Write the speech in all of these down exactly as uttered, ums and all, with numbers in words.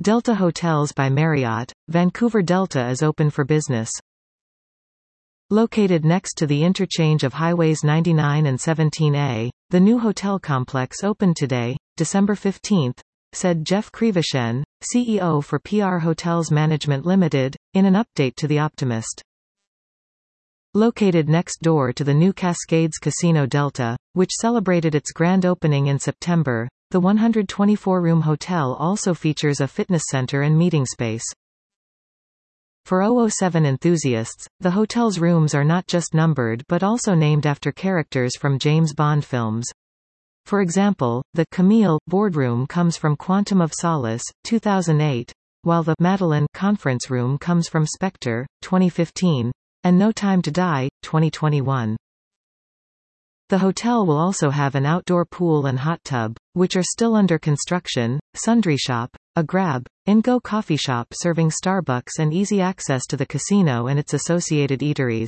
Delta Hotels by Marriott, Vancouver Delta is open for business. Located next to the interchange of Highways ninety-nine and seventeen A, the new hotel complex opened today, December fifteenth, said Jeff Krivoshen, C E O for P R Hotels Management Limited, in an update to The Optimist. Located next door to the new Cascades Casino Delta, which celebrated its grand opening in September, the one hundred twenty-four room hotel also features a fitness center and meeting space. For double oh seven enthusiasts, the hotel's rooms are not just numbered but also named after characters from James Bond films. For example, the Camille boardroom comes from Quantum of Solace, two thousand eight, while the Madeline conference room comes from Spectre, twenty fifteen, and No Time to Die, twenty twenty-one. The hotel will also have an outdoor pool and hot tub, which are still under construction, Sundry Shop, a grab and go coffee shop serving Starbucks, and easy access to the casino and its associated eateries.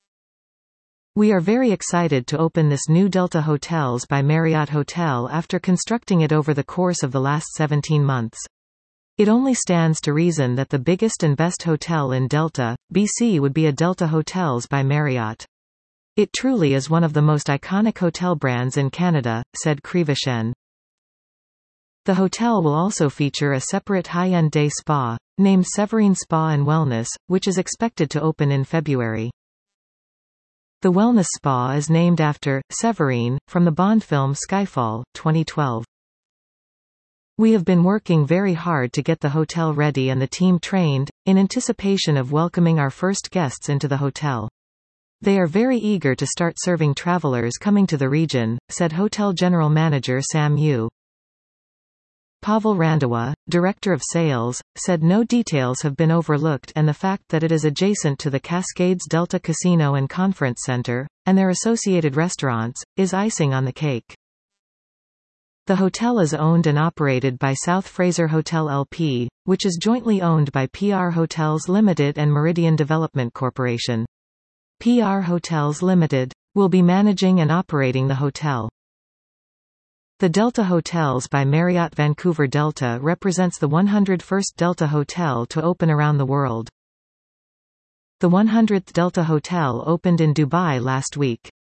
We are very excited to open this new Delta Hotels by Marriott hotel after constructing it over the course of the last seventeen months. It only stands to reason that the biggest and best hotel in Delta, B C would be a Delta Hotels by Marriott. It truly is one of the most iconic hotel brands in Canada, said Krivoshen. The hotel will also feature a separate high-end day spa, named Severine Spa and Wellness, which is expected to open in February. The wellness spa is named after Severine, from the Bond film Skyfall, twenty twelve. We have been working very hard to get the hotel ready and the team trained, in anticipation of welcoming our first guests into the hotel. They are very eager to start serving travelers coming to the region, said Hotel General Manager Sam Yu. Pavel Randawa, Director of Sales, said no details have been overlooked, and the fact that it is adjacent to the Cascades Delta Casino and Conference Center, and their associated restaurants, is icing on the cake. The hotel is owned and operated by South Fraser Hotel L P, which is jointly owned by P R Hotels Limited and Meridian Development Corporation. P R Hotels Limited will be managing and operating the hotel. The Delta Hotels by Marriott Vancouver Delta represents the one hundred first Delta hotel to open around the world. The one hundredth Delta hotel opened in Dubai last week.